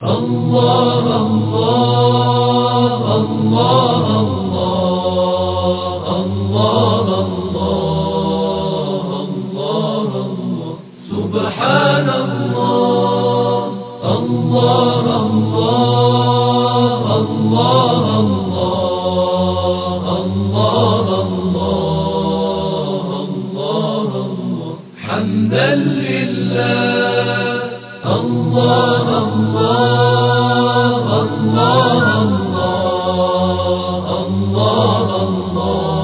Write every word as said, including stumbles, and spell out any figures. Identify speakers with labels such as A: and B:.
A: الله الله الله الله الله الله الله الله سبحان الله الله الله الله الله الله الله الله الله حمدا لله الله الله الله الله الله الله